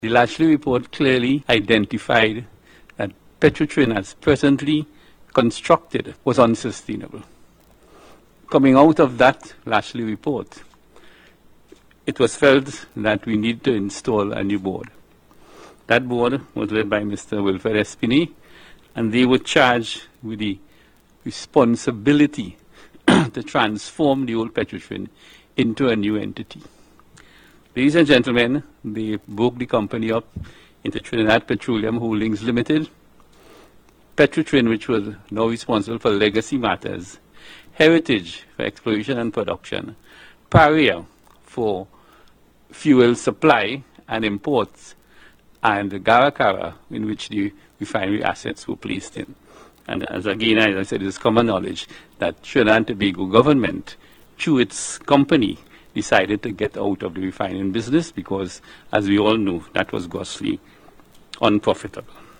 The Lashley report clearly identified that Petrotrin, as presently constructed, was unsustainable. Coming out of that Lashley report, it was felt that we need to install a new board. That board was led by Mr. Wilfred Espini, and they were charged with the responsibility to transform the old Petrotrin into a new entity. Ladies and gentlemen, they broke the company up into Trinidad Petroleum Holdings Limited, Petrotrin, which was now responsible for legacy matters, Heritage for exploration and production, Paria for fuel supply and imports, and Garacara, in which the refinery assets were placed in. And as I said, it's common knowledge that Trinidad and Tobago government, through its company, decided to get out of the refining business because, as we all know, that was grossly unprofitable.